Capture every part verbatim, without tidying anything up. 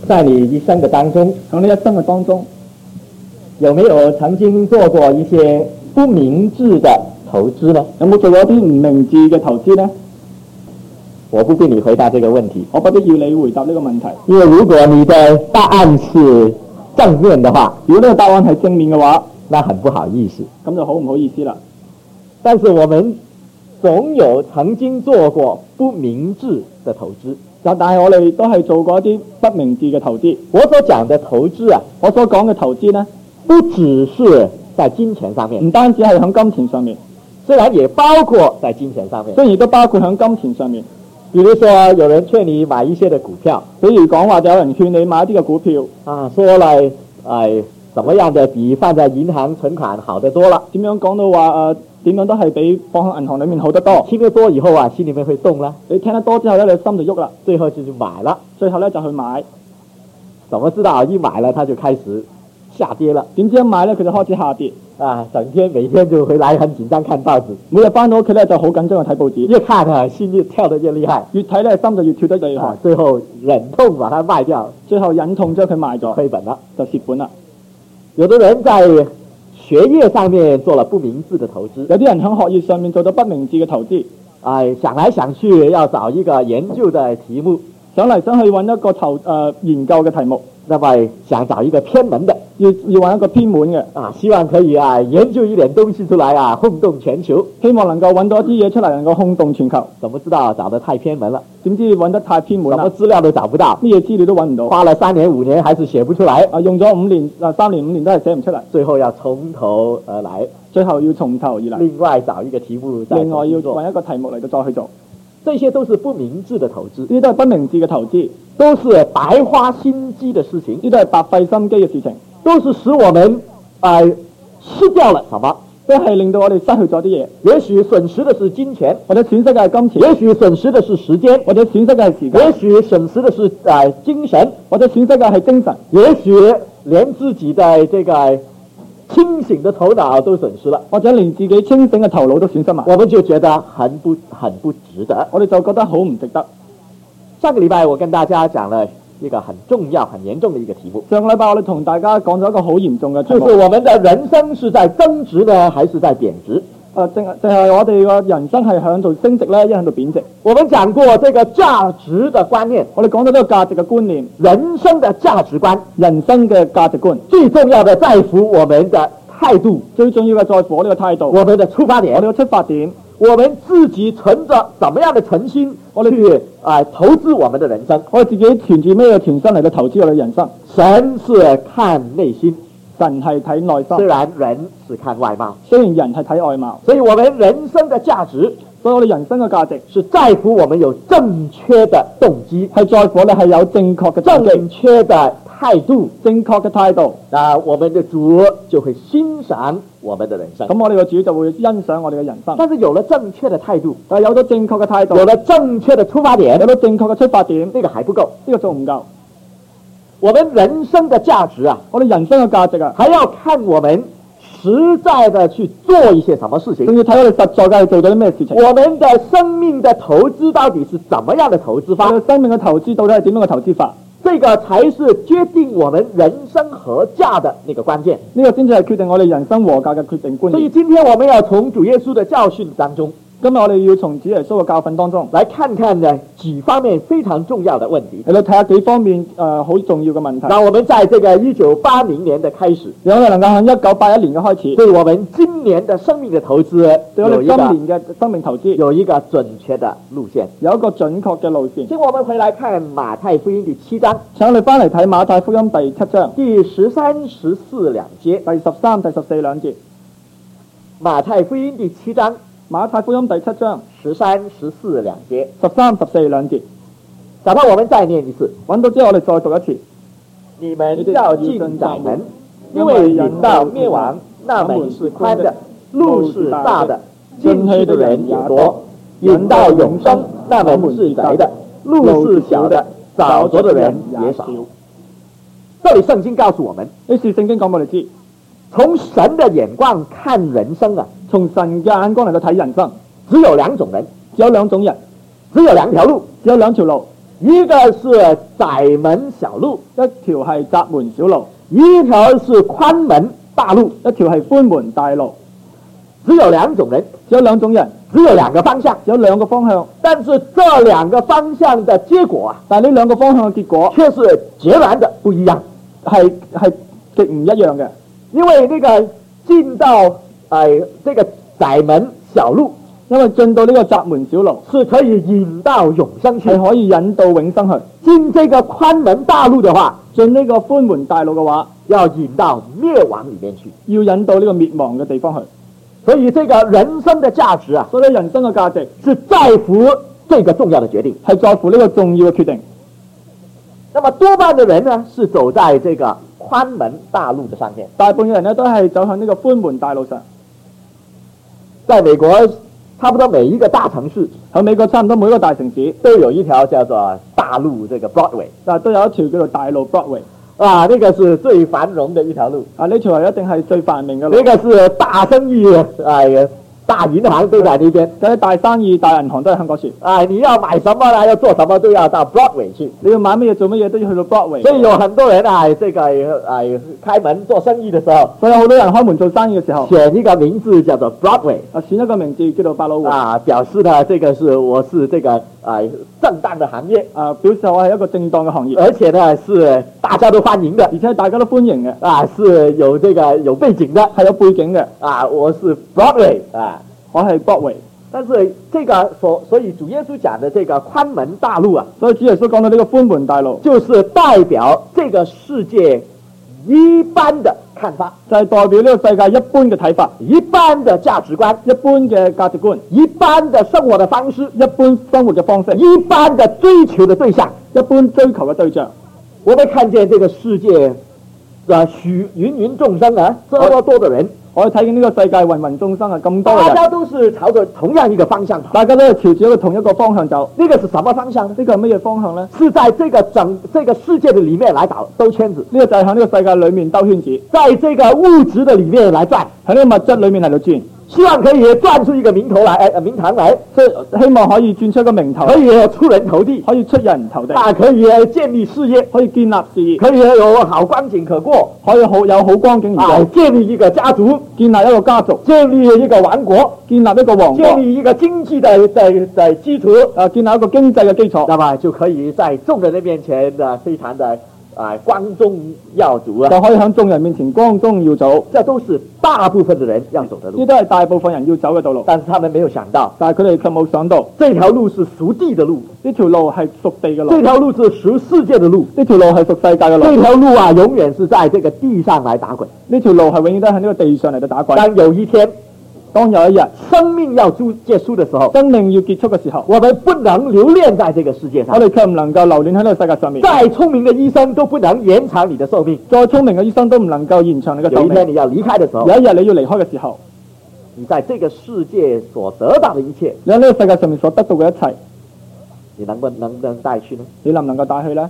在你一生嘅當中， 喺你一生嘅當中， 有沒有曾經做過一些不明智的投資呢？ 有冇做過一啲唔明智嘅投資呢？ 我不必你回答這個問題， 我不必要你回答呢個問題。 因為如果你的答案是正面的話， 如果呢個答案係正面嘅話， 那很不好意思， 咁就好唔好意思啦。 但是我們總有曾經做過不明智的投資， 但係我哋都係做過一啲不明智嘅投資。 我所講的投資啊， 我所講嘅投資呢， 不只是在金錢上面， 唔單止係喺金錢上面， 雖然也包括在金錢上面， 雖然亦都包括喺金錢上面。 比如說有人勸你買一些的股票， 比如講話就有人勸你買一啲嘅股票啊，說嚟誒怎麼樣的比放在銀行存款好得多了， 點樣講到話誒點樣都係比放喺銀行裡面好得多。 聽得多以後啊，心裡面會動啦， 你聽得多之後咧，你心就喐啦， 最後就去買了， 最後咧就去買。 怎麼知道一買了它就開始下跌了？ 點知一買咧佢就開始下跌啊！整天每天就回來很緊張看報紙， 每日翻到屋企咧就好緊張去睇報紙， 越看啊心越跳得越厲害， 越睇咧心就越跳得厲害， 啊，最後忍痛把它賣掉， 最後忍痛將佢賣咗， 虧本了， 就蝕本啦。 有的人在學業上面做了不明智的投資， 有啲人喺學業上面做咗不明智嘅投資， 哎，想來想去要找一個研究的題目， 想嚟想去揾一個投誒、呃、研究嘅題目， 那麼想找一個偏門的， 要要揾一個偏門嘅， 啊，希望可以啊研究一點東西出來啊，轟動全球， 希望能夠揾到一啲嘢出嚟，能夠轟動全球。 怎麼知道找得太偏門了？ 點知揾得太偏門啦， 什麼資料都找不到， 乜嘢資料都揾唔到， 花了三年五年還是寫不出來， 啊，用咗五年啊三年五年都係寫唔出嚟， 最後要從頭而來， 最後要從頭而嚟， 另外找一個題目再另外要揾一個題目嚟到再去做， 這些都是不明智的投資， 呢啲都係不明智嘅投資， 都是白花心機的事情， 呢啲都係白費心機嘅事情， 都是使我們呃失掉了什麼， 都係令到我哋失去咗啲嘢。 也許損失的是金錢， 或者損失嘅係金錢； 也許損失的是時間， 或者損失嘅係時間； 也許損失的是呃精神， 或者損失嘅係精神； 也許連自己的這個清醒的頭腦都損失了， 或者連自己清醒嘅頭腦都損失埋， 我們就覺得很不很不值得， 我哋就覺得好唔值得。 上個禮拜我跟大家講了一個很重要、很嚴重的一個題目。 上個禮拜我哋同大家講咗一個好嚴重嘅題目， 就是我們的人生是在增值呢，還是在貶值？ 誒，正正係我哋個人生係響度升值咧，一響度貶值。 我們講過這個價值的觀念， 我哋講咗呢個價值嘅觀念， 人生的價值觀， 人生嘅價值觀， 最重要的在乎我們的態度， 最重要嘅在乎我呢個態度， 我們的出發點， 我哋嘅出發點。 我們自己存着怎麼樣的存心，我哋去啊、呃、投資我們的人生。 我哋自己存住咩嘅存心嚟到投資我哋人生？ 神是看內心， 神係睇內心。 雖然人是看外貌， 雖然人係睇外貌， 所以我們人生的價值， 所以我哋人生嘅價值是在乎我們有正確的動機， 係在乎我哋係有正確嘅動機、 正確的態度、 正確嘅態度。 那我們的主就會欣賞我們的人生。 咁我哋個主就會欣賞我哋嘅人生。 但是有了正確的態度， 但係有咗正確嘅態度， 有了正確的出發點， 有咗正確嘅出發點， 呢個還不夠， 呢個仲唔夠。 我們人生的價值啊， 我哋人生嘅價值啊， 還要看我們實在的去做一些什麼事情， 仲要睇我哋實在嘅做咗啲咩事情。 我們的生命的投資到底是怎麼樣的投資法？ 我哋生命嘅投資到底係點樣嘅投資法？ 這個才是決定我們人生合價的那個關鍵。 呢個先至係決定我哋人生和價嘅決定觀念。 所以今天我們要從主耶穌的教訓當中， 今日我哋要從主耶穌嘅教訓當中來看看呢幾方面非常重要的問題。 嚟到睇下幾方面誒好、呃、重要嘅問題。 那我們在這個一九八零年的開始， 讓我哋能夠喺一九八一年嘅開始， 對我們今年的生命的投資， 對我哋今年嘅生命投資有一個準確的路線， 有一個準確嘅路線。 請我們回來看馬太福音第七章， 請我哋翻嚟睇馬太福音第七章第十三、十四兩節， 第十三、第十四兩節。 馬太福音第七章， 馬太福音第七章十三、十四兩節， 十三、十四兩節。 找到我們再念一次， 揾到之後我哋再讀一次。 你們要進窄門，因為引到滅亡，那門是寬的，路是大的，進去的人也多；引到永生，那門是窄的，路是小的，找着的人也少。這裏聖經告訴我們， 呢次聖經講俾我哋知， 從神的眼光看人生啊， 從神嘅眼光嚟到睇人生， 只有兩種人， 只有兩種人， 只有兩條路， 只有兩條路。 一個是窄門小路， 一條係窄門小路， 一條是寬門大路， 一條係寬門大路。 只有兩種人， 只有兩種人， 只有兩個方向， 只有兩個方向。 但是這兩個方向的結果啊， 但係呢兩個方向嘅結果卻是截然的不一樣， 係係極唔一樣嘅。 因為呢個進到哎這個窄門小路， 因為進到呢個窄門小路是可以引到永生去， 係可以引到永生去。 進這個寬門大路的話， 進呢個寬門大路嘅話， 要引到滅亡裏面去， 要引到呢個滅亡嘅地方去。 所以這個人生的價值啊， 所以人生嘅價值是在乎這個重要的決定， 係在乎呢個重要嘅決定。 那麼多半的人呢，是走在這個寬門大路的上面。 大部分人呢都係走向呢個寬門大路上。 在美國，差不多每一個大城市， 喺美國差唔多每一個大城市都有一條叫做大路，這個 Broadway， 啊都有一條叫做大路 Broadway。 啊，那個是最繁榮的一條路。 啊，呢條係一定係最繁榮嘅路。 那個是大生意，哎，大銀行都在那邊。 嗰啲大生意、大銀行都係喺嗰處。 啊，你要買什麼啦，要做什麼都要到 Broadway 去。 你要買乜嘢做乜嘢都要去到 Broadway。 所以有很多人啊，這個哎開門做生意的時候， 所以好多人開門做生意嘅時候， 選一個名字叫做 Broadway。 啊，選一個名字叫做百老匯。 啊，表示呢，這個是我是這個哎正當的行業。 啊，表示我係一個正當嘅行業。 而且呢，是大家都歡迎的， 而且大家都歡迎嘅。 啊，是有這個有背景的， 係有背景嘅。 啊，我是 Broadway 啊。 我係 Broadway， 但是這個所所以主耶穌講的這個寬門大路啊， 所以主耶穌講到呢個寬門大路， 就是代表這個世界一般的看法， 就係代表呢個世界一般嘅睇法， 一般的價值觀， 一般嘅價值觀， 一般的生活的方式， 一般生活嘅方式， 一般的追求的對象， 一般追求嘅對象。 我們看見這個世界啊，許芸芸眾生啊，這麼多的人。 我哋睇見呢個世界芸芸眾生啊，咁多嘅人， 大家都是朝着同樣一個方向， 大家都係朝住一個同一個方向走。 呢個是什麼方向呢？ 呢個係乜嘢方向呢？ 是在這個整這個世界的裡面來倒兜圈子， 呢個就係喺呢個世界裡面兜圈子， 在這個物質的裡面來轉， 喺呢個物質裡面喺度轉， 希望可以轉出一個名頭來，誒名堂來， 即係希望可以轉出一個名頭， 可以出人頭地， 可以出人頭地， 啊，可以建立事業， 可以建立事業， 可以有好光景可過， 可以好有好光景而過， 啊，建立一個家族， 建立一個家族， 建立一個王國， 建立一個王國， 建立一個經濟的的的基礎， 啊，建立一個經濟嘅基礎， 那麼就可以在眾人的面前啊，非常的啊光宗耀祖啊， 就可以喺眾人面前光宗耀祖。 這都是大部分的人要走的路， 呢都係大部分人要走嘅道路， 但是他們沒有想到， 但係佢哋卻冇想到， 這條路是屬地的路， 呢條路係屬地嘅路， 這條路是屬世界的路， 呢條路係屬世界嘅路， 這條路啊，永遠是在這個地上來打滾， 呢條路係永遠都喺呢個地上嚟到打滾。 當有一天， 當有一日生命要結結束的時候， 生命要結束嘅時候， 我們不能留戀在這個世界上， 我哋卻唔能夠留戀喺呢個世界上面。 再聰明的醫生都不能延長你的壽命， 再聰明嘅醫生都唔能夠延長你嘅壽命。 有一天你要離開的時候， 有一日你要離開嘅時候， 你在這個世界所得到的一切， 你喺呢個世界上面所得到嘅一切， 你能不能不能帶去呢？ 你能唔能夠帶去呢？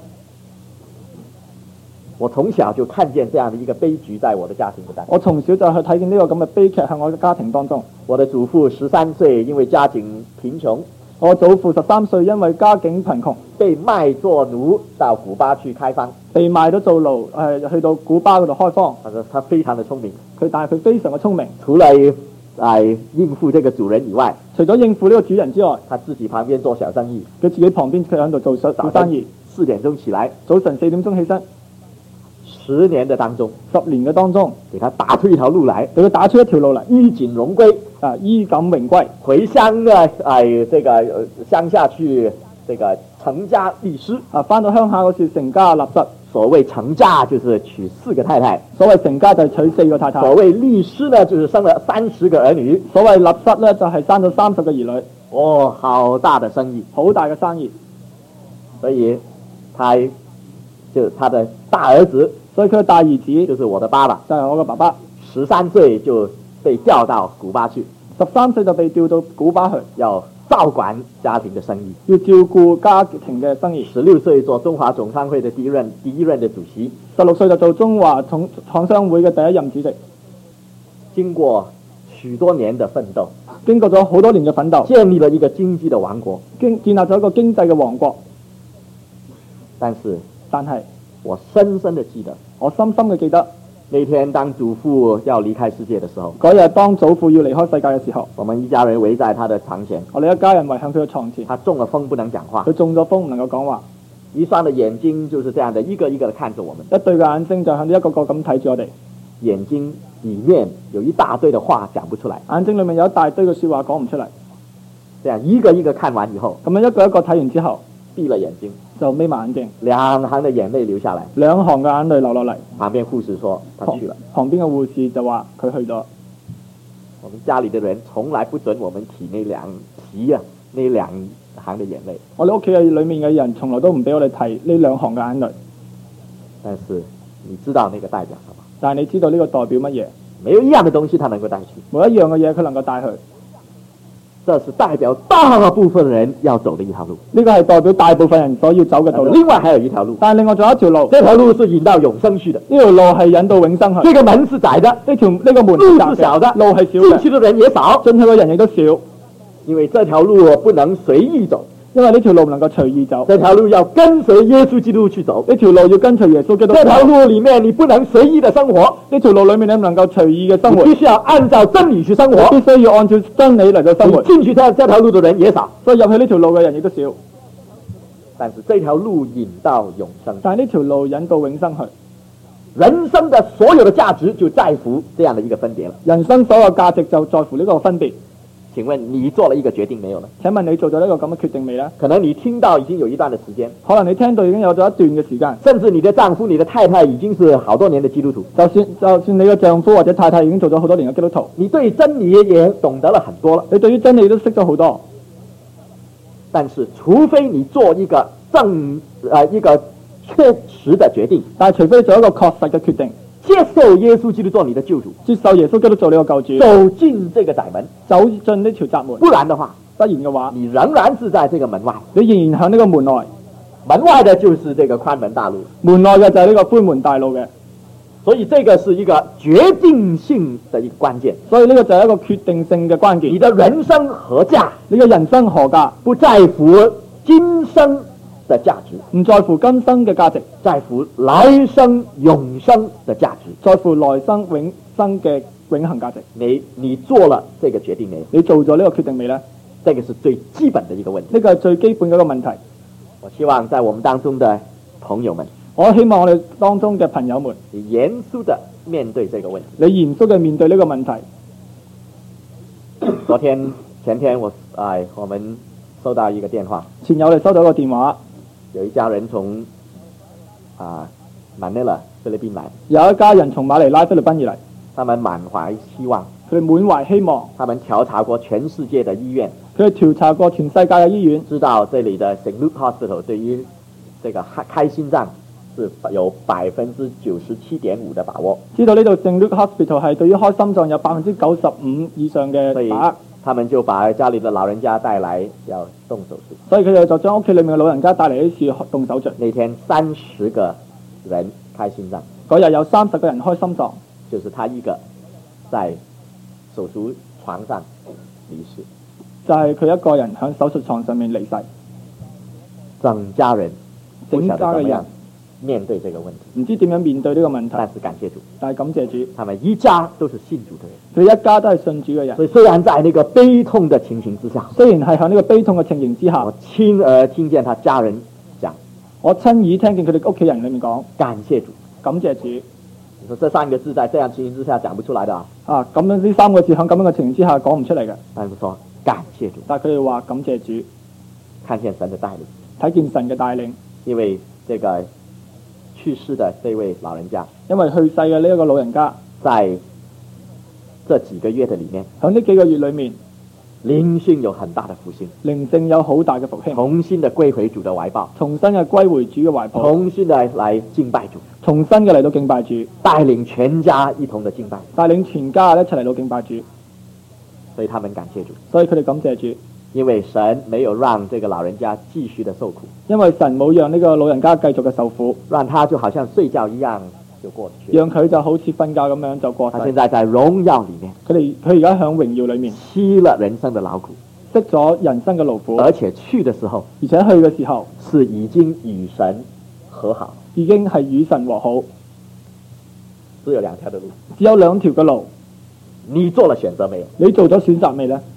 我從小就看見這樣的一個悲劇在我的家庭當中。 我從小就去睇見呢個咁嘅悲劇喺我嘅家庭當中。 我的祖父十三歲，因為家境貧窮， 我祖父十三歲，因為家境貧窮， 被賣作奴到古巴去開荒， 被賣咗做奴，誒去到古巴嗰度開荒。 他說他非常的聰明， 佢但係佢非常嘅聰明， 除了誒應付這個主人以外， 除咗應付呢個主人之外， 他自己旁邊做小生意。 佢自己旁邊佢喺度做小小生意。 四點鐘起來， 早晨四點鐘起身， 十年的當中， 十年嘅當中， 給他打出一條路來， 俾佢打出一條路嚟， 衣錦榮歸啊，衣錦榮歸， 回鄉啊，哎，這個鄉下去，這個成家立室啊，翻到鄉下嗰時成家立室。 所謂成家就是娶四個太太， 所謂成家就係娶四個太太。 所謂立室呢，就是生了三十個兒女。 所謂立室呢，就係生咗三十個兒女。 哦，好大的生意， 好大嘅生意。 所以他就他的大兒子， 所以佢嘅大兒子就是我的爸爸， 就係我嘅爸爸。 十三歲就被調到古巴去， 十三歲就被調到古巴去， 要照管家庭的生意， 要照顧家庭嘅生意。 十六歲做中華總商會的第一任第一任的主席， 十六歲就做中華廠廠商會嘅第一任主席。 經過許多年的奮鬥， 經過咗好多年嘅奮鬥， 建立了一個經濟的王國， 經建立咗一個經濟嘅王國。 但是但係我深深的記得， 我深深嘅記得那天當祖父要離開世界的時候， 嗰日當祖父要離開世界嘅時候， 我們一家人圍在他的床前， 我哋一家人圍向佢嘅床前， 他中了風不能講話， 佢中咗風唔能夠講話， 一雙的眼睛就是這樣的一個一個的看着我們， 一對嘅眼睛就向一個個咁睇住我哋， 眼睛裏面有一大堆的話講不出來， 眼睛裏面有一大堆嘅說話講唔出嚟， 這樣一個一個看完以後， 咁樣一個一個睇完之後， 閉了眼睛， 就眯埋眼睛， 兩行的眼淚流下來， 兩行嘅眼淚流落嚟， 旁邊護士說他去了， 旁邊嘅護士就話佢去咗。 我們家裏的人從來不准我們提那兩提啊那兩行的眼淚， 我哋屋企嘅裏面嘅人從來都唔俾我哋提呢兩行嘅眼淚， 但是你知道那個代表什麼？ 但係你知道呢個代表乜嘢？ 沒有一樣的東西他能夠帶去， 每一樣嘅嘢佢能夠帶去， 這是代表大部分人要走的一條路， 呢個係代表大部分人所要走嘅道路。 另外還有一條路， 但係另外仲有一條路， 這條路是引到永生去的， 呢條路係引到永生去。 這個門是窄的， 呢條呢個門路係是小的， 路係少嘅， 進去的人也少， 進去嘅人亦都少， 因為這條路不能隨意走， 因為呢條路唔能夠隨意走， 這條路要跟隨耶穌基督去走， 呢條路要跟隨耶穌基督。 這條路裏面你不能隨意的生活， 呢條路裏面你唔能夠隨意嘅生活， 你必須要按照真理去生活， 必須要按照真理嚟到生活。 進去這這條路的人也少， 所以入去呢條路嘅人亦都少， 但是這條路引到永生， 但係呢條路引到永生去。 人生的所有的價值就在乎這樣的一個分別了。 人生所有價值就在乎呢個分別。 請問你做了一個決定沒有呢？ 請問你做咗呢個咁嘅決定未呢？ 可能你聽到已經有一段的時間， 可能你聽到已經有咗一段嘅時間， 甚至你的丈夫、你的太太已經是好多年的基督徒， 就算就算你嘅丈夫或者太太已經做咗好多年嘅基督徒， 你對真理也懂得了很多了， 你對於真理都識咗好多， 但是除非你做一個正呃一個確實的決定， 但係除非做一個確實嘅決定， 接受耶穌基督做你的救主， 接受耶穌基督做你個救主， 走進這個窄門， 走進呢條窄門， 不然的話， 不然嘅話， 你仍然是在這個門外， 你仍然喺呢個門內， 門外的就是這個寬門大路， 門內嘅就係呢個寬門大路嘅， 所以這個是一個決定性的一個關鍵， 所以呢個就係一個決定性嘅關鍵。 你的人生何價？ 你嘅人生何價？ 不在乎今生的價值， 唔在乎今生嘅價值， 在乎來生永生的價值， 在乎來生永生嘅永恆價值。 你你做了這個決定沒有？ 你做咗呢個決定未呢？ 這個是最基本的一個問題。 呢個係最基本嘅一個問題。 我希望在我們當中的朋友們， 我希望我哋當中嘅朋友們， 你嚴肅地面對這個問題。 你嚴肅嘅面對呢個問題。 昨天前天我哎我們收到一個電話， 前日我哋收到一個電話， 有一家人從啊馬尼拉菲律賓來， 有一家人從馬尼拉菲律賓而嚟， 他們滿懷希望， 佢哋滿懷希望， 他們調查過全世界的醫院， 佢哋調查過全世界嘅醫院， 知道這裡的 Saint Luke Hospital 對於這個開心臟是有百分之九十七點五的把握， 知道呢度 Saint Luke Hospital 係對於開心臟有百分之九十五以上嘅把握， 他們就把家裡的老人家帶來要動手術， 所以佢哋就將屋企裡面嘅老人家帶嚟呢次動手術。 那天三十個人開心臟， 嗰日有三十個人開心臟， 就是他一個在手術床上離世， 就係佢一個人喺手術床上面離世， 整家人不曉得怎麼樣整家嘅人面對這個問題， 唔知點樣面對呢個問題， 但是感謝主， 但係感謝主， 他們一家都是信主的人， 佢一家都係信主嘅人。 所以雖然在那個悲痛的情形之下， 雖然係喺呢個悲痛嘅情形之下， 我親耳聽見他家人講， 我親耳聽見佢哋屋企人裏面講感謝主， 感謝主。 你說這三個字在這樣情形之下講不出來的啊， 啊，咁樣呢三個字喺咁樣嘅情形之下講唔出嚟嘅， 但是說感謝主， 但係佢哋話感謝主， 看見神的帶領， 睇見神嘅帶領， 因為這個去世的這位老人家， 因為去世嘅呢一個老人家， 在這幾個月的裡面， 喺呢幾個月裏面， 靈性有很大的復興， 靈性有好大嘅復興， 重新的歸回主的懷抱， 重新嘅歸回主嘅懷抱， 重新的來敬拜主， 重新嘅嚟到敬拜主， 帶領全家一同的敬拜， 帶領全家一齊嚟到敬拜主， 所以他們感謝主， 所以佢哋感謝主， 因為神沒有讓這個老人家繼續的受苦， 因為神冇讓呢個老人家繼續嘅受苦， 讓他就好像睡覺一樣就過去， 讓佢就好似瞓覺咁樣就過世。 他現在在榮耀裡面， 佢哋佢而家喺榮耀裏面， 息了人生的勞苦， 識咗人生嘅勞苦， 而且去的時候， 而且去嘅時候是已經與神和好， 已經係與神和好， 只有兩條的路。 只有兩條嘅路。 你做了選擇沒有？ 你做咗選擇未呢？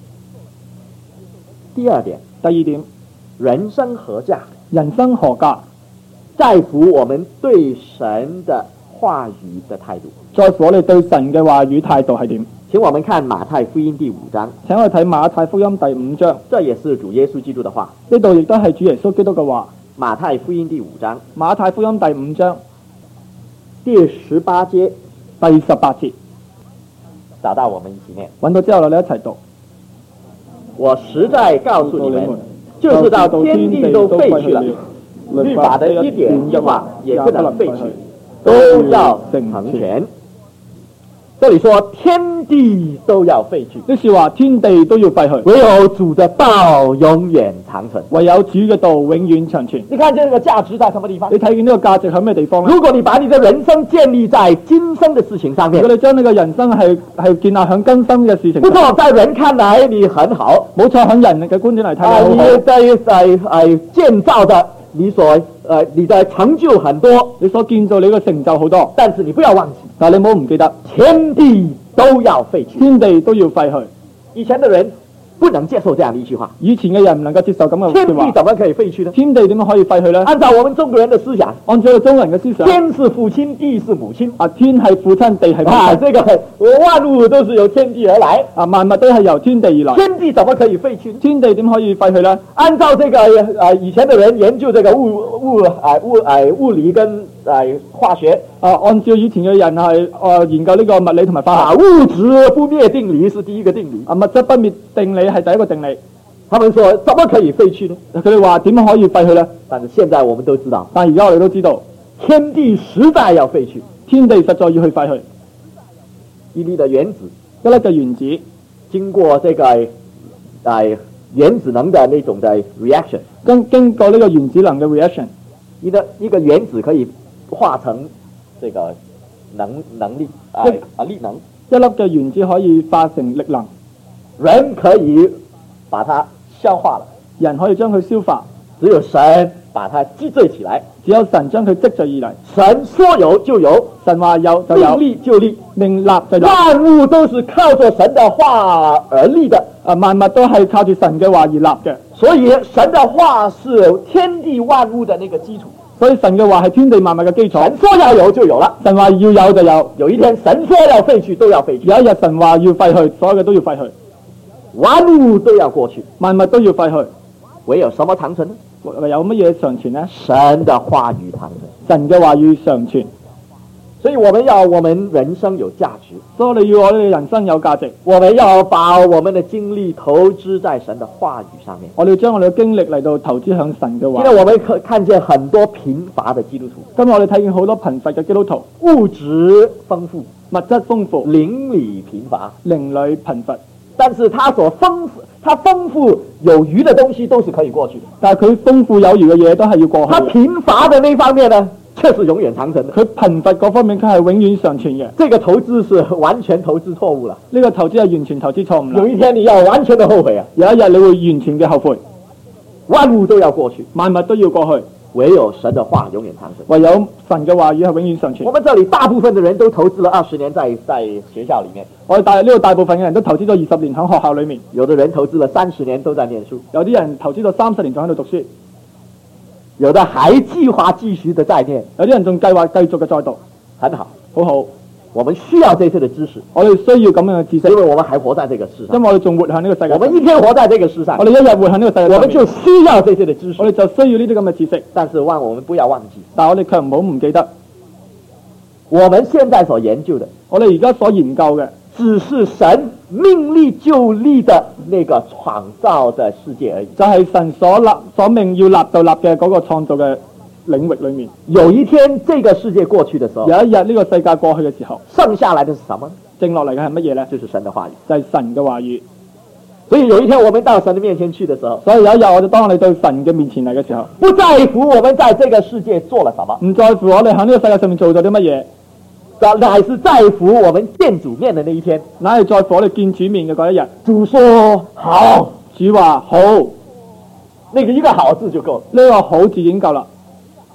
第二點， 第二點， 人生何價？ 人生何價？ 在乎我們對神的話語的態度。 在乎我哋對神嘅話語態度係點？ 請我們看馬太福音第五章。 請我哋睇馬太福音第五章。 這也是主耶穌基督的話。 呢度亦都係主耶穌基督嘅話。 馬太福音第五章。 馬太福音第五章第十八節。 第十八節。 找到我們一起念。 揾到之後，我哋一齊讀。 我實在告訴你們，就是到天地都廢去了，律法的一點一畫也不能廢去，都要成全。這裏說天地都要廢去， 呢是話天地都要廢去， 唯有主的道永遠長存。 唯有主嘅道永遠長存。 你看見這個價值在什麼地方？ 你睇見呢個價值喺咩地方呢？ 如果你把你的人生建立在今生的事情上面， 如果你將呢個人生係係建立喺今生嘅事情上， 不錯，在人看來你很好， 冇錯，喺人嘅觀點嚟睇， 啊，你在在誒建造的。你所呃你的成就很多， 你所建造你嘅成就好多， 但是你不要忘記， 但係你唔好唔記得， 天地都要廢去， 天地都要廢去。 以前的人不能接受這樣的一句話， 以前嘅人唔能夠接受咁嘅天地怎麼可以廢去呢？ 天地點樣可以廢去呢？ 按照我們中國人的思想， 按照中國人嘅思想， 天是父親，地是母親。 啊，天係父親，地係母親。 啊，這個萬物都是由天地而來。 啊，萬物都係由天地而來。 天地怎麼可以廢去？ 天地點可以廢去呢？ 按照這個啊，以前的人研究這個物物啊物啊物理跟啊化學啊，按照以前嘅人係啊研究呢個物理同埋化學。 啊，物質不滅定理是第一個定理。 啊，物質不滅定理係第一個定理。 他們說怎麼可以廢去呢？ 佢哋話點樣可以廢去呢？ 但是現在我們都知道， 但而家我哋都知道， 天地實在要廢去， 天地實在要去廢去。 一粒的原子， 一粒嘅原子， 經過這個誒、呃、原子能的那種的 reaction， 經經過呢個原子能嘅 reaction， 一個一個原子可以化成這個能能力啊啊力能， 一粒嘅原子可以化成力能， 人可以把它消化了， 人可以將佢消化， 只有神把它積聚起來， 只有神將佢積聚而嚟。 神說有就有， 神話有就有， 命立就立， 命立就立。 萬物都是靠着神的話而立的， 啊，萬物都係靠住神嘅話而立嘅。 所以神的話是天地萬物的那個基礎。 所以神嘅話係天地萬物嘅基礎。 神說要有就有了， 神話要有就有。 有一天神說要廢去都要廢去， 有一日神話要廢去，所有嘅都要廢去。 萬物都要過去， 萬物都要廢去， 唯有什麼長存呢？ 唯有乜嘢長存呢？ 神的話語長存， 神嘅話語長存。 所以我們要我們人生有價值， 所以我哋要我哋人生有價值， 我們要把我們的精力投資在神的話語上面。 我哋要將我哋嘅精力嚟到投資向神嘅話。 今天我們可看見很多貧乏的基督徒， 今日我哋睇見好多貧乏嘅基督徒， 物質豐富， 物質豐富， 鄰里貧乏， 鄰里貧乏。 但是他所豐富，他豐富有餘的東西都是可以過去的， 但係佢豐富有餘嘅嘢都係要過去。 他貧乏的那方面呢，卻是永遠長存的。 佢貧乏嗰方面，佢係永遠長存嘅。 這個投資是完全投資錯誤了。 呢個投資係完全投資錯誤啦。 有一天你要完全的後悔啊！ 有一日你會完全嘅後悔。 萬物都要過去， 萬物都要過去， 唯有神的話永遠長存。 唯有神嘅話語係永遠長存。 我們這裡大部分的人都投資了二十年在在學校裡面。 我哋大呢度大部分嘅人都投資咗二十年喺學校裡面。 有的人投資了三十年都在念書， 有啲人投資咗三十年仲喺度讀書， 有的還計劃繼續的在念， 有啲人仲計劃繼續嘅再讀。 很好， 好好。 我們需要這些的知識， 我哋需要咁樣嘅知識， 因為我們還活在這個世上。 因為我哋仲活喺呢個世界。 我們一天活在這個世上， 我哋一日活喺呢個世界， 我們就需要這些的知識。 我哋就需要呢啲咁嘅知識。 但是萬我們不要忘記， 但係我哋卻唔好唔記得， 我們現在所研究的， 我哋而家所研究嘅， 只是神命立就立的那個創造的世界而已。 就係神所立所命要立就立嘅嗰個創造嘅領域裏面。 有一天這個世界過去的時候， 有一日呢個世界過去嘅時候， 剩下來的是什麼？ 剩落嚟嘅係乜嘢呢？ 就是神的話語， 就係神嘅話語。 所以有一天我們到神的面前去的時候， 所以有一日我哋當我哋對神嘅面前嚟嘅時候， 不在乎我們在這個世界做了什麼， 唔在乎我哋喺呢個世界上面做咗啲乜嘢， 乃是在乎我們見主面的那一天， 乃係在乎我哋見主面嘅嗰一日。 主說好， 主話好， 那個一個好字就夠了。 呢個好字已經夠啦。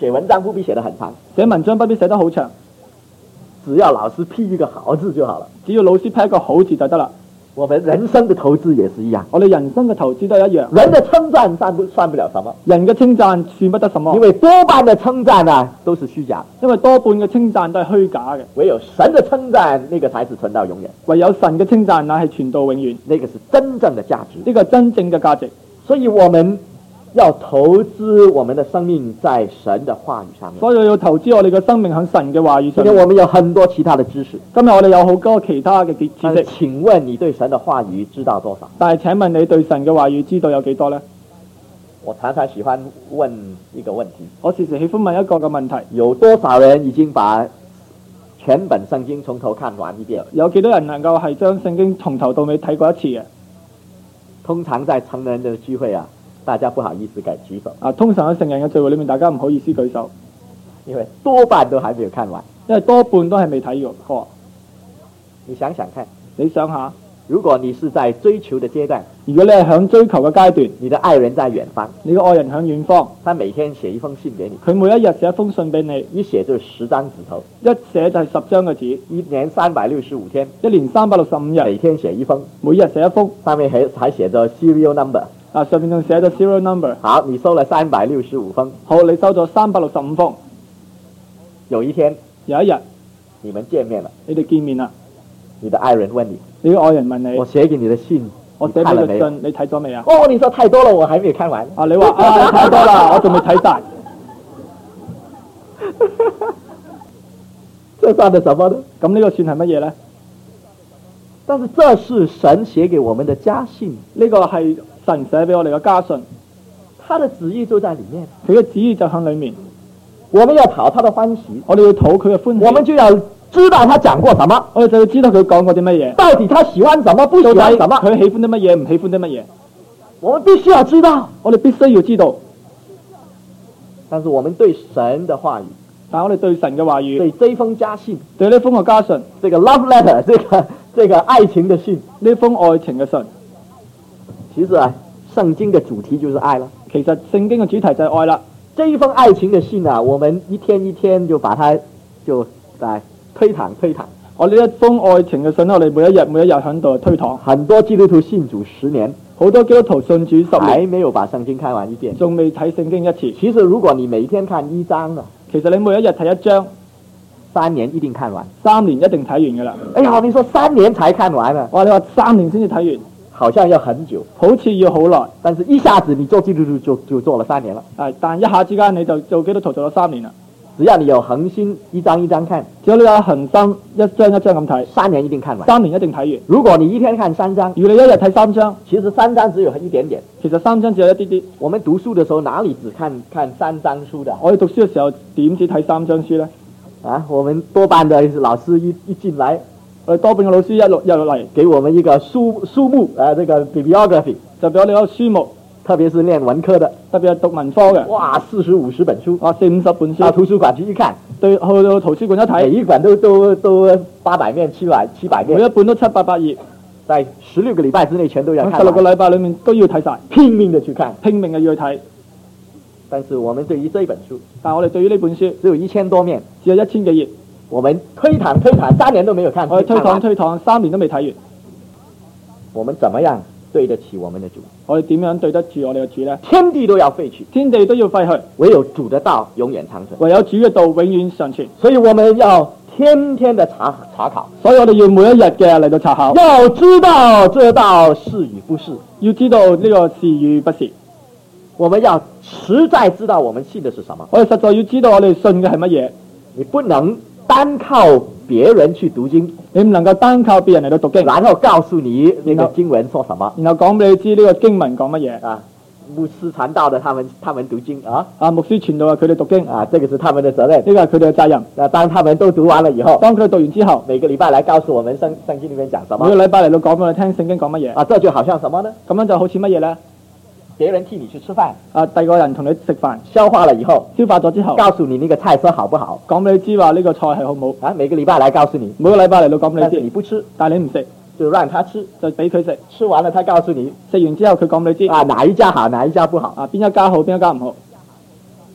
寫文章不必寫得很長， 寫文章不必寫得好長， 只要老師批一個好字就好了。 只要老師批一個好字就得啦。 我們人生的投資也是一樣， 我哋人生嘅投資都係一樣。 人的稱讚算不算不了什麼， 人嘅稱讚算不得什麼， 因為多半的稱讚啊都是虛假， 因為多半嘅稱讚都係虛假嘅。 唯有神的稱讚，那個才是存到永遠。 唯有神嘅稱讚乃係傳到永遠， 那個是真正的價值， 呢個真正嘅價值。 所以我們要投資我們的生命在神的話語上面。 所以要投資我哋嘅生命喺神嘅話語上面。 今天我們有很多其他的知識， 今日我哋有好多其他嘅知但識。 請問你對神的話語知道多少？ 但係請問你對神嘅話語知道有幾多呢？ 我常常喜歡問一個問題， 我時時喜歡問一個嘅問題： 有多少人已經把全本聖經從頭看完一遍？ 有幾多人能夠係將聖經從頭到尾睇過一次嘅？ 通常在成人的聚會啊，大家不好意思敢舉手啊，通常喺成人嘅聚會裏面，大家唔好意思舉手， 因為多半都還沒有看完。 因為多半都係未睇過。 你想想看， 你想下， 如果你是在追求的階段， 如果你係響追求嘅階段， 你的愛人在遠方， 你嘅愛人響遠方， 他每天寫一封信給你， 佢每一日寫一封信俾你， 一寫就是十張紙頭， 一寫就係十張嘅紙， 一年三百六十五天， 一年三百六十五日， 每天寫一封， 每日寫一封， 上面還還寫着 serial number。 啊，上面仲寫咗 serial number。 好，你收了三百六十五封。 好，你收咗三百六十五封。 有一天， 有一日， 你們見面了， 你哋見面啦， 你的愛人問你， 你嘅愛人問你， 我寫給你的信， 我寫俾你看了沒有？ 嘅信，你睇咗未啊？ 哦，你說太多了，我還沒有看完。 啊，你話啊，太多啦，我仲未睇晒。 這算得什麼呢？ 咁呢個算係乜嘢呢？ 但是這是神寫給我們的家信， 呢個係神寫俾我哋嘅家信， 他的旨意就在裡面， 佢嘅旨意就喺裡面。 我們要討他的歡喜， 我哋要討佢嘅歡喜， 我們就要知道他講過什麼， 我哋就要知道佢講過啲乜嘢， 到底他喜歡什麼，不喜歡什麼， 佢喜歡啲乜嘢，唔喜歡啲乜嘢， 我們必須要知道， 我哋必須要知道。 但是我們對神的話語， 但係我哋對神嘅話語， 對這封家信， 對呢封嘅家信， 這個 love letter，這個這個愛情的信， 呢封愛情嘅信， 其實啊，聖經的主題就是愛了。 其實聖經嘅主題就係愛啦。 這一封愛情的信啊，我們一天一天就把它就來推搪推搪。 我呢一封愛情嘅信，我哋每一日每一日喺度推搪。 很多基督徒信主十年， 好多基督徒信主十年， 還沒有把聖經看完一遍， 仲未睇聖經一次。 其實如果你每天看一章啊， 其實你每一日睇一章， 三年一定看完。 三年一定睇完噶啦。 哎呀，你說三年才看完啊？ 哇，你話三年先至睇完， 好像要很久， 好似要好耐。 但是一下子你做基督徒就就做了三年了。 係，但一下之間你就做基督徒做咗三年啦。 只要你有恒心，一章一章看， 只要你有恒心，一章一章咁睇， 三年一定看完。 三年一定睇完。 如果你一天看三章， 如果你一日睇三章， 其實三章只有一點點。 其實三章只有一啲啲。 我們讀書的時候，哪裡只看看三章書的？ 我哋讀書嘅時候點止睇三章書呢？ 啊，我們多半的老師一一進來， 我哋多半嘅老師一落一落嚟， 給我們一個書書目，啊，這個 bibliography， 就俾我哋一個書目， 特別是念文科的， 特別係讀文科嘅。 哇，四十五十本書， 哇，四五十本書。 到圖書館去一看， 對，去到圖書館一睇， 每一本都都都八百面、七百七百面， 每一本都七八百頁， 在十六個禮拜之內全都要看。 十六個禮拜裡面都要睇晒， 拼命的去看， 拼命嘅要去睇。 但是我們對於這本書， 但係我哋對於呢本書只有一千多面， 只有一千幾頁， 我們推搪推搪三年都沒有看， 我哋推看完搪推搪三年都未睇完。 我們怎麼樣對得起我們的主？ 我哋點樣對得住我哋嘅主呢？ 天地都要廢去， 天地都要廢去， 唯有主的道永遠長存。 唯有主嘅道永遠常存。 所以我們要天天的查查考， 所以我哋要每一日嘅嚟到查考， 要知道這道是與不是， 要知道呢個是與不是。 我們要實在知道我們信的是什麼。 我哋實在要知道我哋信嘅係乜嘢。 你不能單靠別人去讀經， 你唔能夠單靠別人嚟到讀經， 然後告訴你那個經文說什麼， 然後講俾你知呢個經文講乜嘢啊？牧師傳道的，他們他們讀經啊， 啊牧師傳道啊，佢哋讀經啊，這個是他們的責任， 呢個係佢哋嘅責任。 啊，當他們都讀完了以後， 當佢哋讀完之後， 每個禮拜來告訴我們聖聖經裏面講什麼， 每個禮拜嚟到講俾我哋聽聖經講乜嘢。 啊，這就好像什麼呢？ 咁樣就好似乜嘢呢？ 別人替你去吃飯， 啊，第二個人同你食飯， 消化了以後， 消化咗之後， 告訴你那個菜色好不好， 講俾你知話呢個菜係好唔好。 啊，每個禮拜來告訴你， 每個禮拜嚟到講俾但你知， 是你不吃， 但係你唔食， 就讓他吃， 就俾佢食。 吃完了他告訴你， 食完之後佢講俾你知， 啊，哪一家好，哪一家不好， 啊邊一家好，邊一家唔好。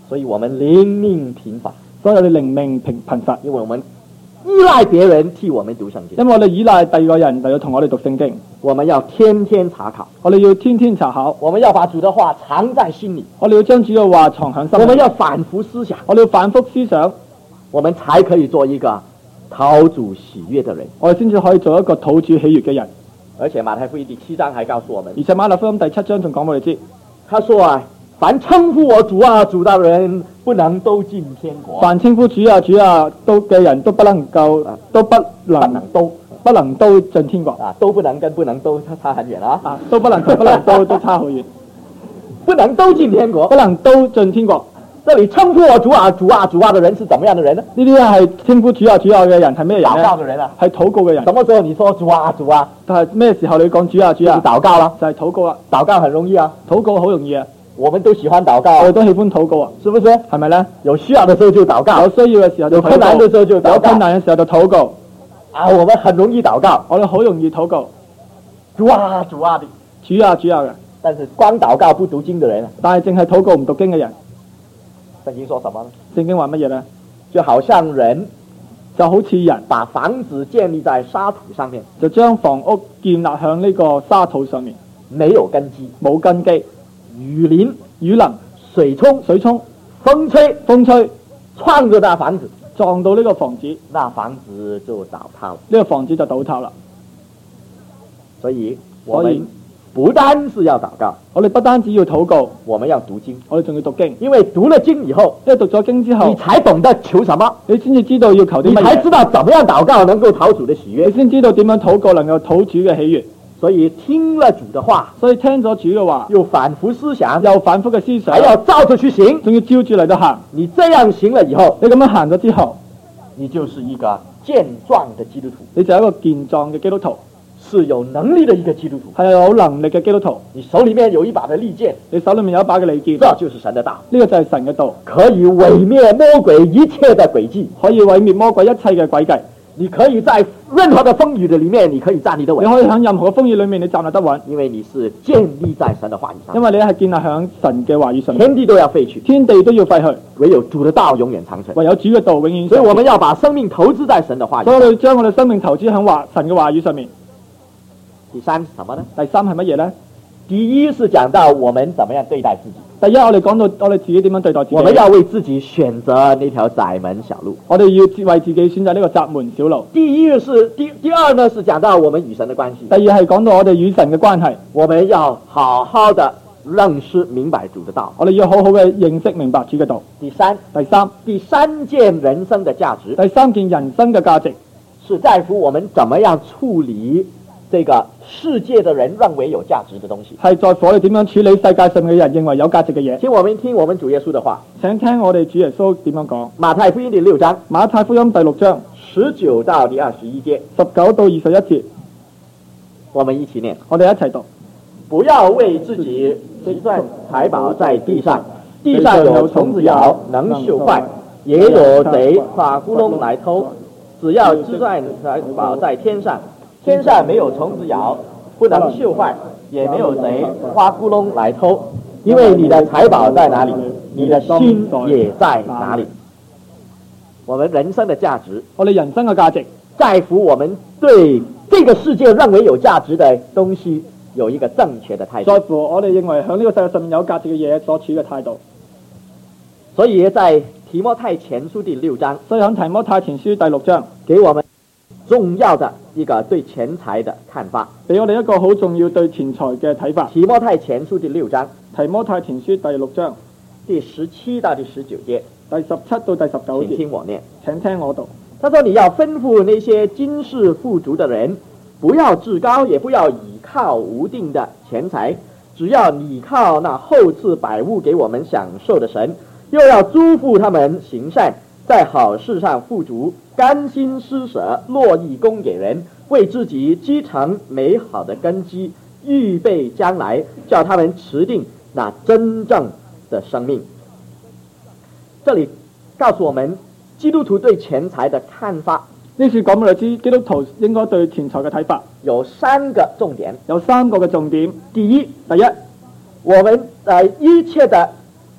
所以我們靈命貧乏， 所以我哋靈命貧貧乏， 因為我們依賴別人替我們讀聖經， 因為我哋依賴第二個人嚟到同我哋讀聖經， 我們要天天查考， 我哋要天天查考， 我們要把主的話藏在心裏， 我哋要將主嘅話藏喺心裏， 我們要反覆思想， 我哋要反覆思想， 我們才可以做一個討主喜悅的人， 我哋先至可以做一個討主喜悅嘅人。 而且馬太福音第七章還告訴我們， 而且馬太福音第七章仲講我哋知， 他說啊，凡稱呼我主啊主的人，不能都進天國。 凡稱呼主啊主啊都嘅人都不能夠，都不能不能都不能都進天國。 啊，都不能跟不能都差差很遠啊。 啊，都不能同不能都都差好遠。 不能都進天國， 不能都進天國。 這裡稱呼我主啊主啊主啊的人是怎麼樣的人呢？ 呢啲係稱呼主啊主啊嘅人係咩人禱呢？ 告的人啊， 係禱告嘅人。 什麼時候你說主啊主啊？ 但係咩時候你講主啊主啊？ 禱告啦， 就係禱告啦。 禱告很容易啊， 禱告好容易啊。 我們都喜歡禱告啊， 我哋都喜歡禱告啊， 是不是？ 係咪咧？ 有需要的時候就禱告， 有需要嘅時候就禱告， 有困難的時候就禱告， 有困難嘅時候就禱告。 啊，我們很容易禱告， 我哋好容易禱告， 主啊主啊的， 主啊主啊嘅。 但是光禱告不讀經的人啊， 但係淨係禱告唔讀經嘅人， 聖經說什麼呢？ 聖經話乜嘢咧？ 就好像人就好似人把房子建立在沙土上面， 就將房屋建立響呢個沙土上面， 沒有根基， 冇根基， 雨淋、 雨淋、 水沖、 水沖、 風吹、 風吹， 撞着那房子， 撞到呢個房子， 那房子就倒塌了。 呢個房子就倒塌啦。 所以我所以們不單是要禱告， 我哋不單止要禱告， 我們要讀經， 我哋仲要讀經， 因為讀了經以後， 因為讀咗經之後， 你才懂得求什麼， 你先至知道要求啲乜你才知嘢， 道怎麼樣禱告能夠討主的喜你悅。 先知道點樣禱告能夠討主嘅喜悅。 所以聽了主的話， 所以聽咗主嘅話， 又反覆思想， 又反覆嘅思想， 還要照着去行。 仲要照住嚟到行。 你這樣行了以後， 你咁樣行咗之後， 你就是一個健壯的基督徒， 你就係一個健壯嘅基督徒， 是有能力的一個基督徒。 係有能力嘅基督徒。 你手裏面有一把的利劍， 你手裏面有一把嘅利劍， 這就是神的道， 呢個就係神嘅道， 可以毀滅魔鬼一切的詭計， 可以毀滅魔鬼一切嘅詭計。 你可以在任何的風雨的裏面，你可以站立得穩， 你可以喺任何嘅風雨裏面，你站立得穩， 因為你是建立在神的話語上， 因為你係建立喺神嘅話語上面。 天地都要廢去， 天地都要廢去， 唯有主的道永遠長存。 唯有主嘅道永遠長存。 所以我們要把生命投資在神的話語上。 所以我哋將我哋生命投資喺話神嘅話語上面。 第三是什麼呢？ 第三係乜嘢呢？ 第一是講到我們怎麼樣對待自己。 第一，我哋講到我哋自己點樣對待自己。 我們要為自己選擇那條窄門小路。 我哋要為自己選擇呢個窄門小路。 第一是第第二呢是講到我們與神的關係。 第二係講到我哋與神嘅關係。 我們要好好的認識明白主的道。 我哋要好好嘅認識明白主嘅道。 第三， 第三， 第三件人生的價值。 第三件人生嘅價值是在乎我們怎麼樣處理這個世界的人認為有價值的東西， 係在乎我哋點樣處理世界上嘅人認為有價值嘅嘢。 請我們聽我們主耶穌的話， 請聽我哋主耶穌點樣講。 馬太福音第六章， 馬太福音第六章十九到第二十一節， 十九到二十一節， 我們一起念。 我哋一齊讀。 不要為自己積攢財寶在地上，地上有蟲子咬，能朽壞；也有賊挖窟窿來偷。只要積攢財寶在天上，天上沒有蟲子咬，不能朽壞，也沒有賊挖窟窿來偷。因為你的財寶在哪裡，你的心也在哪裡。我們人生的價值， 我哋人生嘅價值， 在乎我們對這個世界認為有價值的東西有一個正確的態度。 在乎我哋認為喺呢個世界上面有價值嘅嘢所處嘅態度。 所以在提摩太前書第六章， 所以喺提摩太前書第六章， 給我們重要的一個對錢財的看法， 俾我哋一個好重要對錢財嘅睇法。 提摩太前書第六章， 提摩太前書第六章第十七到第十九節， 第十七到第十九請節， 聽我念。 請聽我讀。 他說：你要吩咐那些今世富足的人，不要自高，也不要倚靠無定的錢財，只要倚靠那厚賜百物給我們享受的神，又要囑咐他們行善，在好事上富足，甘心施捨，樂意供給人，為自己積成美好的根基，預備將來，叫他們持定那真正的生命。這裡告訴我們基督徒對錢財的看法。 呢次講俾你知，基督徒應該對錢財嘅睇法有三個重點， 有三個嘅重點。 第一， 第一， 我們呃一切的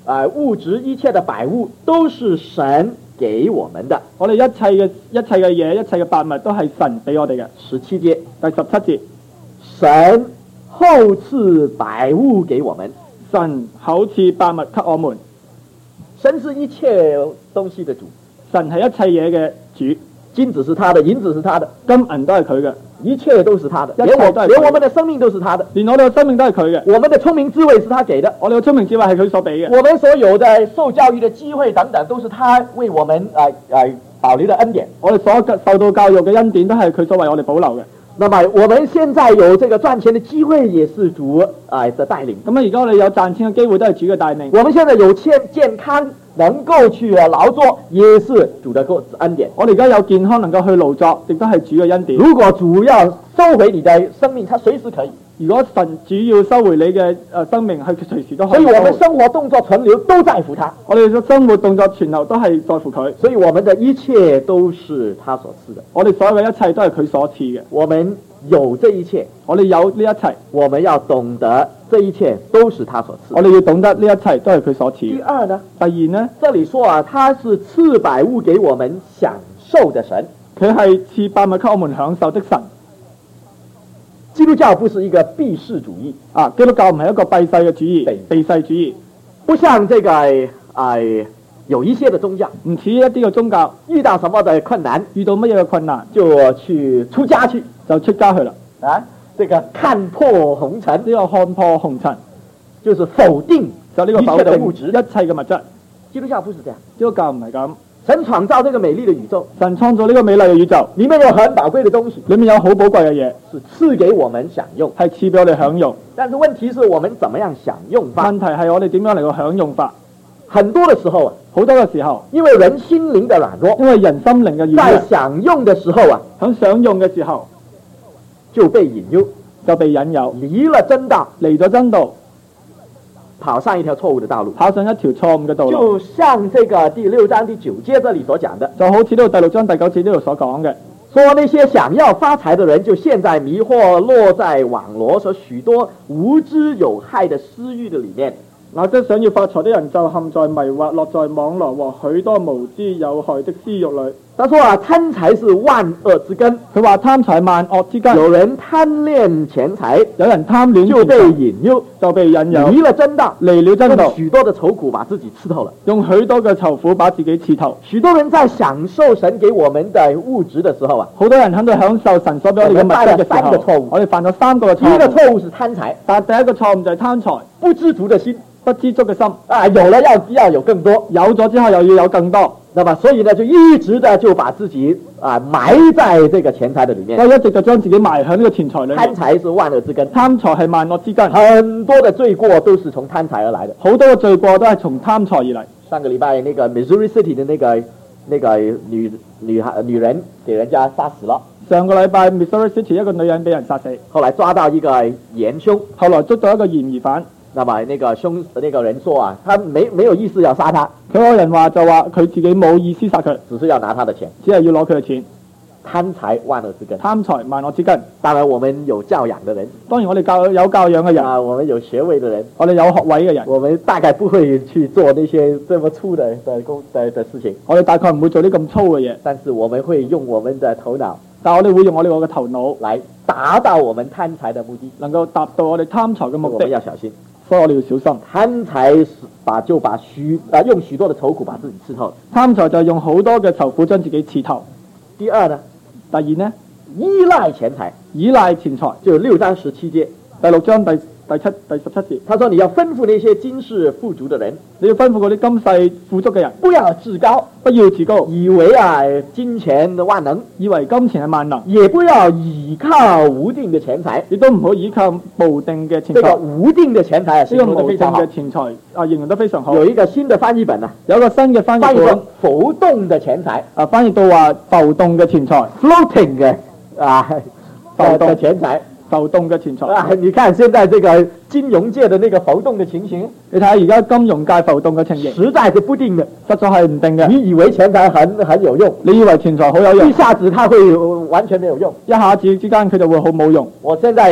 啊、物質一切的百物都是神給我們的。 我哋一切嘅一切嘅嘢，一切嘅百物都係神俾我哋嘅。 十七節， 第十七節， 神厚賜百物給我們， 神厚賜百物給我們。 神是一切東西的主， 神係一切嘢嘅主， 金子是他的，銀子是他的， 金銀都係佢嘅， 一切都是他的， 一切都係佢連我連我們的生命都是他的， 連我哋嘅生命都係佢嘅。 我們的聰明智慧是他給的， 我哋嘅聰明智慧係佢所俾嘅。 我們所有的受教育的機會等等，都是他為我們啊啊、呃、保留的恩典。 我哋所受到教育嘅恩典都係佢所為我哋保留嘅。 那麼我們現在有這個賺錢的機會，也是主啊、呃、的帶領。 咁啊，而家我哋有賺錢嘅機會都係主嘅帶領。 我們現在有健健康能夠去勞作，也是主的恩典。 我哋而家有健康能夠去勞作，亦都係主嘅恩典。 如果主要收回你的生命，他隨時可以。 如果神主要收回你嘅誒生命，係隨時都可以。 所以我們生活動作存留都在乎他。 我哋嘅生活動作存留都係在乎佢。 所以我們的一切都是他所賜的。 我哋所有嘅一切都係佢所賜嘅。 我們有這一切， 我哋有呢一切， 我們要懂得這一切都是他所賜的。 我哋要懂得呢一切都係佢所賜嘅。 第二呢？ 第二呢？ 這裡說啊，他是賜百物給我們享受的神。 佢係賜百物給我們享受的神。 基督教不是一個避世主義啊，基督教唔係一個避世嘅主義，避世主義， 不像這個誒、呃、有一些的宗教， 唔似一啲嘅宗教， 遇到什麼的困難， 遇到乜嘢嘅困難就去出家去， 就出家去啦。 啊，這個看破紅塵， 呢個看破紅塵， 就是否定就呢個否定物質，一切嘅物質。 基督教不是這樣， 基督教唔係咁。 神創造這個美麗的宇宙， 神創造呢個美麗嘅宇宙， 裡面有很寶貴的東西， 裡面有好寶貴嘅嘢， 是賜給我們享用， 係賜俾我哋享用。 但是問題是我們怎麼樣享用法？ 問題係我哋點樣嚟個享用法？ 很多的時候啊， 好多嘅時候， 因為人心靈的軟弱， 因為人心靈嘅軟弱， 在享用的時候啊， 喺享用嘅時候就被引誘， 就被引誘， 離了真道， 離咗真道， 跑上一條錯誤的道路， 跑上一條錯誤嘅道路。 就像這個第六章第九節這裡所講的， 就好似呢個第六章第九節呢度所講嘅， 說那些想要發財的人，就陷在迷惑、落在網羅和許多無知有害的私欲的裡面。 那些想要發財的人就陷在迷惑、落在網羅和許多無知有害的私欲裏。 他說啊，貪財是萬惡之根。 佢話貪財萬惡之根。 有人貪戀錢財， 有人貪戀就被引誘， 就被引誘， 離了真道， 離了真道， 用許多的愁苦把自己刺透了。 用許多嘅愁苦把自己刺透。 許多人在享受神給我們的物質的時候啊， 好多人喺度享受神所俾我哋嘅物質嘅時候，我哋犯咗三個嘅錯誤。 第一個錯誤是貪財， 但第一個錯誤就係貪財， 不知足的心。 不知足嘅心啊，有了要要有更多， 有咗之後又要有更多， 那麼所以呢就一直的就把自己啊埋在這個錢財的裡面， 所以一直就將自己埋喺呢個錢財裏面。 貪財是萬惡之根， 貪財係萬惡之根， 很多的罪過都是從貪財而來的， 好多嘅罪過都係從貪財而嚟。 上個禮拜那個 Missouri City 的那個那個女女孩女人給人家殺死了。 上個禮拜 Missouri City 一個女人俾人殺死， 後來抓到一個嫌兇， 後來捉到一個嫌疑犯。 那麼那個兇那個人說啊，他沒沒有意思要殺他， 佢個人話就話佢自己冇意思殺佢， 只是要拿他的錢， 只係要攞佢嘅錢。 貪財萬惡之根， 貪財萬惡之根。 當然我們有教養的人， 當然我哋教有教養嘅人， 啊，我們有學位的人， 我哋有學位嘅人， 我們大概不會去做那些這麼粗的的工的的事情， 我哋大概唔會做啲咁粗嘅嘢， 但是我們會用我們的頭腦， 但我哋會用我哋個嘅頭腦來達到我們貪財的目的， 能夠達到我哋貪財嘅目的。 我們要小心， 所以我哋要小心。 貪財把就把許啊用許多的愁苦把自己刺透， 貪財就用好多嘅愁苦將自己刺透。 第二呢？ 第二呢？ 依賴錢財， 依賴錢財， 就六章十七節， 第六章第第七第十七節。 他說你要吩咐那些今世富足的人， 你要吩咐嗰啲今世富足嘅人， 不要自高， 不要自高， 以為啊金錢的萬能， 以為金錢係萬能， 也不要倚靠無定的錢財， 亦都唔好依靠無定嘅錢財。 這個無定的錢財啊， 呢個無定嘅錢財啊，形容得非常好。 有一個新的翻譯本啊， 有一個新嘅翻譯本， 浮動的錢財啊，翻譯到話浮動嘅錢財 ，floating 嘅啊，浮動嘅錢財。 浮動嘅錢財啊！你看現在這個金融界的那個浮動的情形， 你睇下而家金融界浮動嘅情形， 實在是不定的， 實在係唔定嘅。 你以為錢財很很有用， 你以為錢財好有用， 一下子它會完全沒有用， 一下子之間佢就會好冇用。 我現在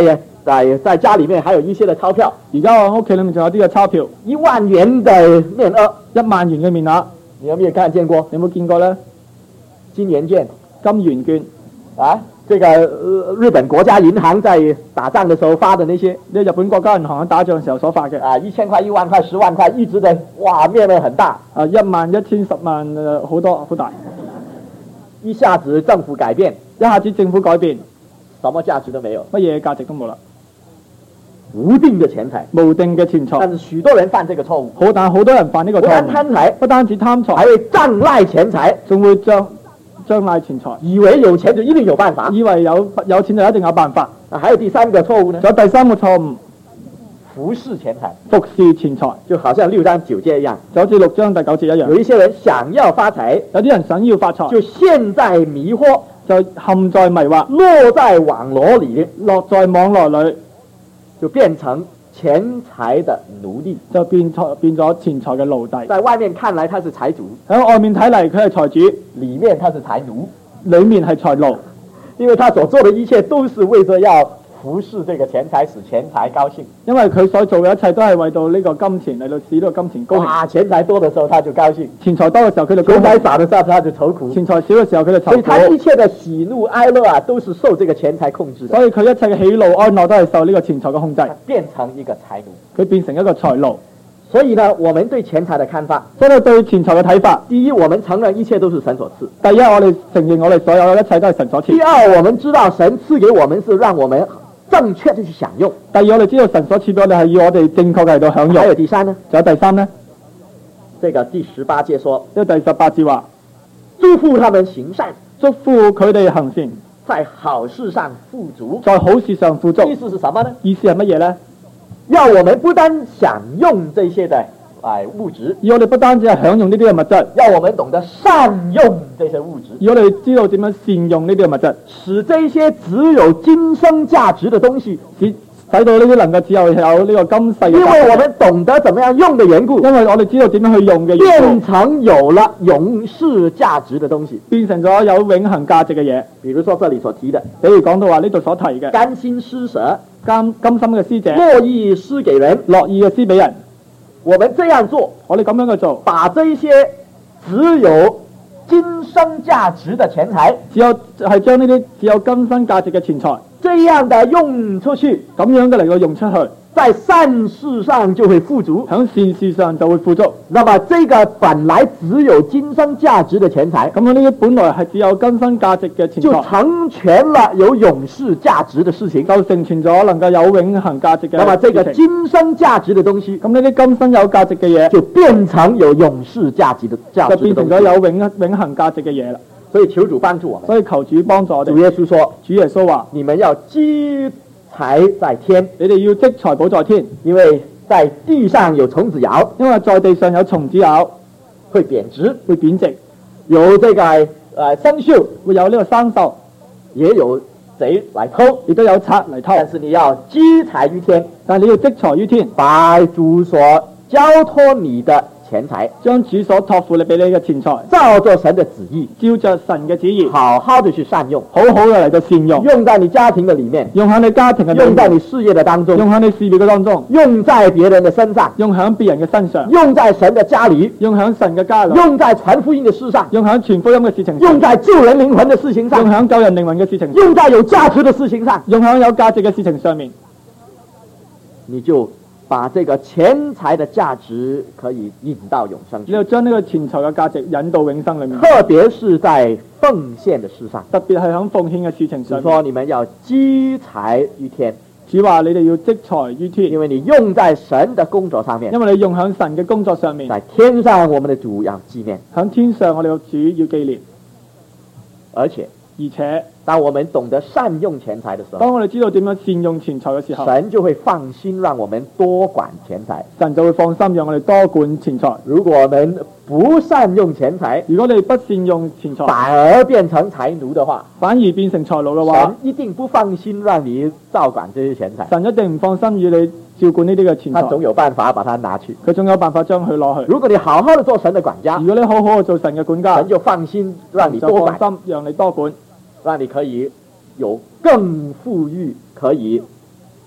在在家裡面還有一些的鈔票， 而家我屋企裏面仲有啲嘅鈔票， 一萬元的面額， 一萬元嘅面額， 你有沒有看見過？ 你有冇見過呢？ 金元券， 金元券啊，這個、呃、日本國家銀行在打仗的時候發的那些， 呢日本國家銀行喺打仗嘅時候所發嘅， 啊，一千塊、一萬塊、十萬塊，一直的，哇，面額很大， 啊，一萬、一千、十萬，誒好多好大， 一下子政府改變， 一下子政府改變， 什麼價值都沒有， 乜嘢價值都冇啦， 無定嘅錢財， 無定嘅錢財， 但是許多人犯這個錯誤， 好但好多人犯呢個錯誤， 不但貪財， 不單止貪財， 還會仗賴錢財， 仲會將將賴錢財， 以為有錢就一定有辦法， 以為有有錢就一定有辦法。 啊，還有第三個錯誤呢？ 仲有第三個錯誤， 服侍錢財， 服侍錢財， 就好像六章九節一樣， 就好似六章第九節一樣。 有一些人想要發財， 有啲人想要發財， 就陷在迷惑， 就陷在迷惑， 落在網羅裏， 落在網絡裏， 就變成錢財的奴隸， 就變財變咗錢財嘅奴隸。 在外面看來他是財主， 喺外面睇嚟佢係財主， 裏面他是財奴， 裏面係財奴， 因為他所做的一切都是為咗要服侍這個錢財，使錢財高興。 因為佢所做嘅一切都係為到呢個金錢嚟到使呢個金錢高興。 哇！錢財多的時候他就高興， 錢財多嘅時候佢就高興， 錢財少的時候他就愁苦， 錢財少嘅時候佢就愁苦。 所以他一切的喜怒哀樂啊，都是受這個錢財控制的。 所以佢一切嘅喜怒哀樂都係受呢個錢財嘅控制。 變成一個財奴， 佢變成一個財奴。 所以呢，我們對錢財的看法， 所以對錢財嘅睇法， 第一，我們承認一切都是神所賜； 第一，我哋承認我哋所有嘅一切都係神所賜； 第二，我們知道神賜給我們是讓我們正確的去享用； 第二，我哋知道神所賜俾我哋係要我哋正確嘅嚟到享用。 還有第三呢？ 仲有第三呢？ 這個第十八節說， 呢個第十八節話， 祝福他們行善， 祝福佢哋行善， 在好事上富足。 在好事上富足。 意思是什麼呢？ 意思係乜嘢呢？ 要我們不單享用這些的哎物質， 而我哋不單止係享用呢啲嘅物質， 要我們懂得善用這些物質， 而我哋知道點樣善用呢啲嘅物質， 使這些只有今生價值的東西， 使使到呢啲能夠只有有呢個今世嘅價值。 因為我們懂得怎麼樣用的緣故， 因為我哋知道點樣去用嘅緣變故， 成有了永世價值的東西， 變成咗有永恆價值嘅嘢。 比如說這裡所提的， 比如講到話呢度所提嘅甘心施捨， 甘甘心嘅施者， 樂意施給人， 樂意嘅施俾人。 我們這樣做， 我哋咁樣去做， 把這些只有今生價值的錢財， 只有係將呢啲只有今生價值嘅錢財， 這樣的用出去， 咁樣嘅嚟到用出去， 在善事上就會富足， 喺善事上就會富足。 那麼這個本來只有今生價值的錢財， 咁樣呢啲本來係只有今生價值嘅錢就財， 成全了有永世價值的事情， 就成全咗能夠有永恆價值嘅事情。 那麼這個今生價值的東西， 咁呢啲今生有價值嘅嘢， 就變成有永世價值的價值的東西， 就變成咗有永永恆價值嘅嘢啦。 所以求主幫助我們。 所以求主幫助我哋。 主耶穌說： 主耶穌話： 你們要積財在天， 你哋要積財寶在天， 因為在地上有蟲子咬， 因為在地上有蟲子咬， 會貶值， 會貶值， 有這個呃生鏽， 會有呢個生鏽， 也有賊來偷， 亦都有賊嚟偷。 但是你要積財於天， 但你要積財於天， 把主所交託你的錢財， 將主所託付你俾你嘅錢財， 照着神的旨意， 照着神嘅旨意， 好好的去善用， 好好嘅嚟到善用， 用在你家庭的裡面， 用喺你家庭嘅裏面， 用在你事業的當中， 用喺你事業嘅當中， 用在別人的身上， 用喺別人嘅身上， 用在神的家裡， 用喺神嘅家裏， 用在傳福音的事上， 用喺傳福音嘅事情上， 用在救人靈魂的事情上， 用喺救人靈魂嘅事情上， 用在有價值的事情上， 用喺有價值嘅事情上面， 你就把這個錢財的價值可以引到永生去， 你就將呢個錢財嘅價值引到永生裏面， 特別是在奉獻的事上， 特別係喺奉獻嘅事情上面。 主說你們要積財於天， 主話你哋要積財於天， 因為你用在神的工作上面， 因為你用喺神嘅工作上面， 在天上我們的主要紀念， 喺天上我哋嘅主要紀念， 而且而且當我們懂得善用錢財的時候， 當我哋知道點樣善用錢財嘅時候， 神就會放心讓我們多管錢財， 神就會放心讓我哋多管錢財。 如果我們不善用錢財， 如果你不善用錢財， 反而變成財奴的話， 反而變成財奴嘅話， 神一定不放心讓你照管這些錢財， 神一定唔放心與你照管呢啲嘅錢他總財， 有辦法把它拿去。 佢總有辦法將佢攞去。 如果你好好的做神的管家， 如果你好好去做神嘅管家， 神就放心讓你就多管， 放心讓你多管， 讓你可以有更富裕，可以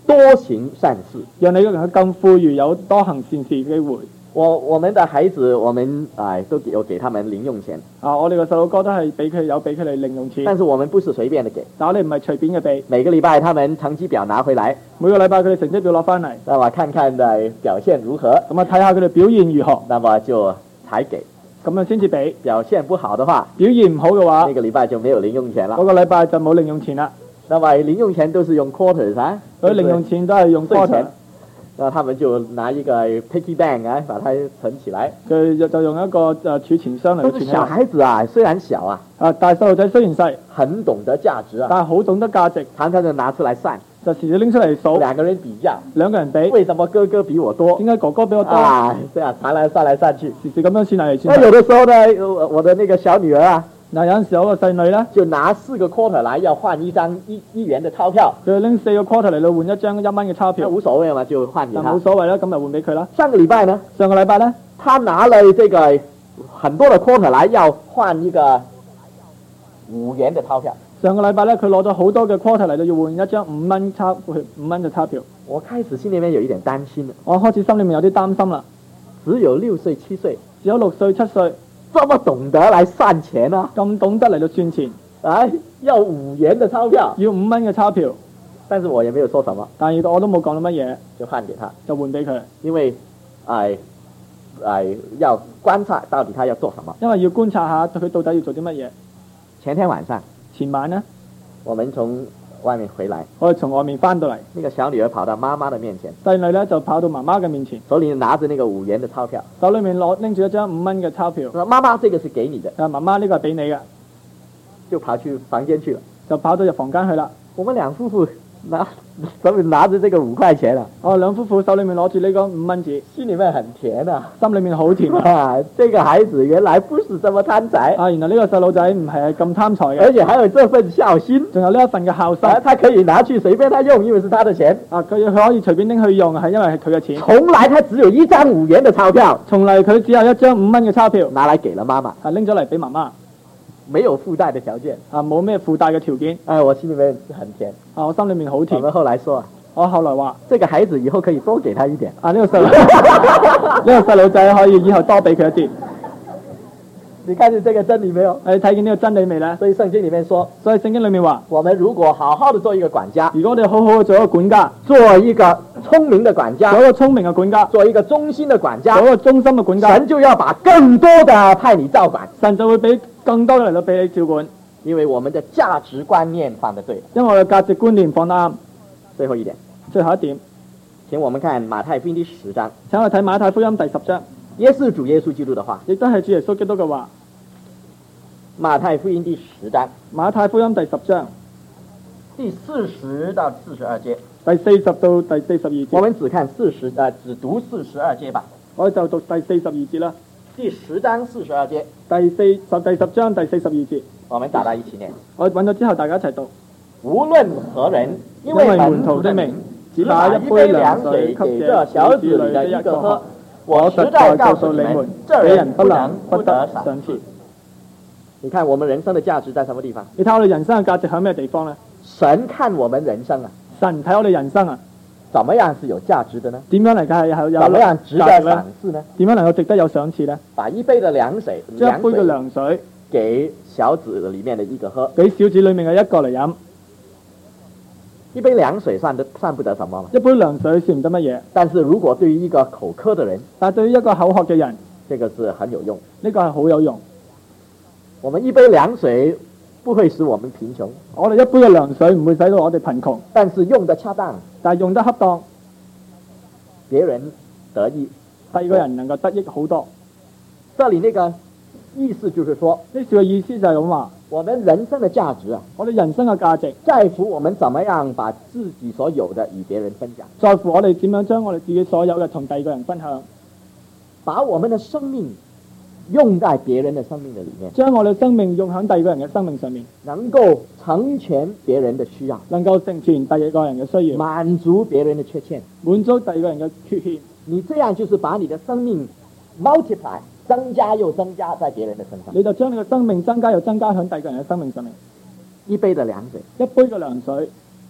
多行善事。 讓你個人更富裕，有多行善事嘅機會。 我我們的孩子，我們哎都有給他們零用錢啊！我哋個細路哥都係俾佢有俾佢哋零用錢， 但是我們不是隨便的給， 但我哋唔係隨便嘅俾。 每個禮拜他們成績表拿回來， 每個禮拜佢哋成績表攞翻嚟， 那麼看看的表現如何， 咁啊睇下佢哋表現如何， 那麼就才給， 咁樣先至俾。 表現不好的話， 表現唔好嘅話， 那個禮拜就沒有零用錢了。 嗰個禮拜就冇零用錢啦。 那麼零用錢都是用 quarters 啊， 嗰啲零用錢都係用 quarter。 那他們就拿一個 piggy bank 啊，把它存起來。 佢就用一個誒儲錢箱嚟儲起來。 小孩子啊，雖然小啊， 啊，但係細路仔雖然細， 很懂得價值啊， 但係好懂得價值， 常常就拿出來算， 就時時拎出嚟數。 兩個人比較， 兩個人比， 為什麼哥哥比我多？ 點解哥哥比我多？ 啊，這樣算來算來算去， 時時咁樣算嚟算去。 那有的時候呢，我我的那個小女兒啊。 嗱，有陣時我個細女咧， 就拿四個 quarter 來要換一張一一元的鈔票， 佢拎四個 quarter 嚟到換一張一蚊嘅鈔票， 無所謂嘛，就換給他。 冇所謂啦，咁咪換俾佢啦。 上個禮拜呢？ 上個禮拜咧， 他拿了這個很多的 quarter 來要換一個五元的鈔票。 上個禮拜咧，佢攞咗好多嘅 quarter 嚟到要換一張五蚊鈔五蚊嘅鈔票。 我開始心裏面有一點擔心了， 我開始心裏面有啲擔心啦。 只有六歲七歲， 只有六歲七歲。 這麼懂得來算錢啊！ 咁懂得嚟到算錢， 哎，要五元的鈔票， 要五蚊嘅鈔票， 但是我也沒有說什麼， 但係我都冇講到乜嘢， 就換給他， 就換俾佢， 因為，哎，哎，要觀察到底他要做什麼， 因為要觀察下佢到底要做啲乜嘢。 前天晚上， 前晚呢， 我們從外面回來， 我哋從外面翻到嚟， 那個小女兒跑到媽媽的面前， 細女咧就跑到媽媽嘅面前， 手裏拿着那個五元的鈔票， 手裏面攞拎住一張五蚊嘅鈔票。 媽媽，這個是給你的。 啊，媽媽呢個係俾你嘅， 就跑去房間去了， 就跑到入房間去啦。 我們兩夫婦拿手裏拿着這個五塊錢啊， 哦，兩夫婦手裏面攞住呢個五蚊紙， 心裏面很甜啊， 心裏面好甜啊！這個孩子原來不是這麼貪財啊，原來呢個細路仔唔係咁貪財嘅， 而且還有這份孝心， 仲有呢一份嘅孝心， 啊，他可以拿去隨便他用，因為是他的錢。 啊，佢佢可以隨便拎去用，係因為係佢嘅錢。 從來他只有一張五元的鈔票， 從嚟佢只有一張五蚊嘅鈔票， 拿來給了媽媽， 係拎咗嚟俾媽媽， 沒有附帶的條件， 啊，冇咩附帶嘅條件。 哎，我心裏面很甜， 啊，我心裏面好甜。 我們後來說， 我後來話， 這個孩子以後可以多給他一點。 啊，呢個細路，呢個細路仔可以以後多俾佢一啲。 你看見這個真理沒有？ 你睇見呢個真理未呢？ 所以聖經裏面說， 所以聖經裏面話， 我們如果好好的做一個管家， 如果我哋好好嘅做一個管家， 做一個聰明的管家， 做一個聰明嘅管家， 做一個忠心的管家， 做一個忠心嘅管家， 神就要把更多的派你照管， 神就會俾更多嘅嚟到俾你照管， 因為我們的價值觀念放得對。 因為我嘅價值觀念放得啱。 最後一點， 最後一點， 請我們看馬太福音第十章， 請我哋睇馬太福音第十章， 也是主耶穌基督的話， 亦都係主耶穌基督嘅話。 馬太福音第十章， 馬太福音第十章第四十到四十二節， 第四十到第四十二節， 我們只看四十，呃，只讀四十二節吧。 我哋就讀第四十二節啦。 第十章四十二節， 第四十第十章第四十二節， 我們大家一起念。 我揾咗之後，大家一齊讀。 無論何人，因因為為門徒的名，只把一杯涼水給這小子裏的一個喝，我實在告訴你們，這人不能不得賞賜。 你看我們人生的價值在什麼地方？ 你睇我哋人生嘅價值喺咩地方呢？ 神看我們人生啊， 神睇我哋人生啊， 怎麼樣是有價值的呢？ 點樣嚟嘅係有有怎麼樣值得價值賞賜呢？ 點樣能夠值得有賞賜呢？ 把一杯的涼水， 將一杯嘅涼水給小子裏面的一個喝， 俾小子裏面嘅一個嚟飲。 一杯涼水算得算不得什麼嘛？ 一杯涼水算唔得乜嘢， 但是如果對於一個口渴的人， 但係對於一個口渴嘅人， 這個是很有用。 呢個係好有用。 我們一杯涼水不會使我們貧窮， 我哋一杯嘅涼水唔會使到我哋貧窮， 但是用得恰當， 但係用得恰當， 別人得益， 第二個人能夠得益好多。 這裡那個意思就是說， 呢句嘅意思就係咁話， 我們人生的價值啊， 我哋人生嘅價值在乎我們怎麼樣把自己所有的與別人分享， 在乎我哋點樣將我哋自己所有嘅同第二個人分享， 把我們的生命用在別人的生命的裡面， 將我哋生命用喺第二個人嘅生命上面， 能夠成全別人的需要， 能夠成全第二個人嘅需要， 滿足別人的缺陷， 滿足第二個人嘅缺陷。 你這樣就是把你的生命 multiply 增加又增加在別人的身上， 你就將你嘅生命增加又增加喺第二個人嘅生命上面。 一杯的涼水， 一杯嘅涼水，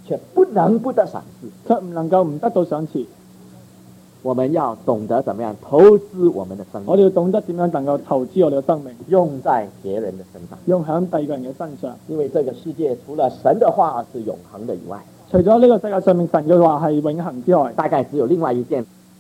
却不能不得賞賜。 卻唔能夠唔得到賞賜。 我們要懂得怎麼樣投資我們的生命， 我哋要懂得點樣能夠投資我哋嘅生命， 用在別人的身上， 用喺第二個人嘅身上。 因為這個世界除了神的話是永恆的以外， 除咗呢個世界上面神嘅話係永恆之外， 大概只有另外一件